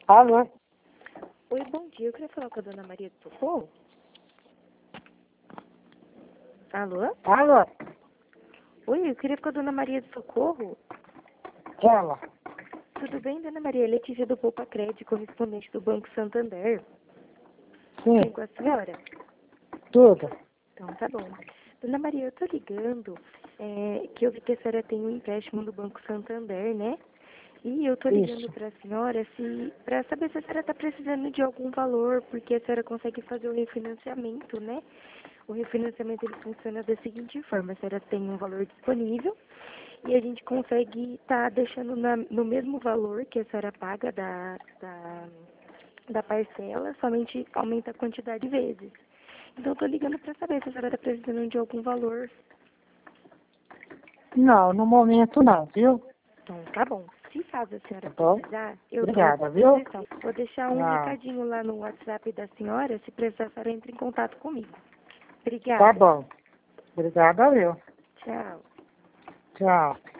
Alô? Oi, bom dia. Eu queria falar com a dona Maria do Socorro. Alô? Alô? Oi, eu queria falar com a dona Maria do Socorro. Ela? Tudo bem, dona Maria? Letícia do Poupa Crédito, correspondente do Banco Santander. Sim, Bem com a senhora? tudo. Então, tá bom. Dona Maria, eu tô ligando que eu vi que a senhora tem um empréstimo no Banco Santander, né? E eu tô ligando Isso. para a senhora para saber se a senhora está precisando de algum valor, porque a senhora consegue fazer o refinanciamento, né? O refinanciamento ele funciona da seguinte forma: a senhora tem um valor disponível e a gente consegue estar deixando no mesmo valor que a senhora paga da parcela, somente aumenta a quantidade de vezes. Então, eu tô ligando para saber se a senhora está precisando de algum valor. Não, no momento não, viu? Então, tá bom. Se caso a senhora Tá bom? precisar, eu estou à Obrigada, viu? disposição. Vou deixar um Não. recadinho lá no WhatsApp da senhora. Se precisar, a senhora entra em contato comigo. Tá Obrigada. bom. Obrigada, viu? Tchau. Tchau.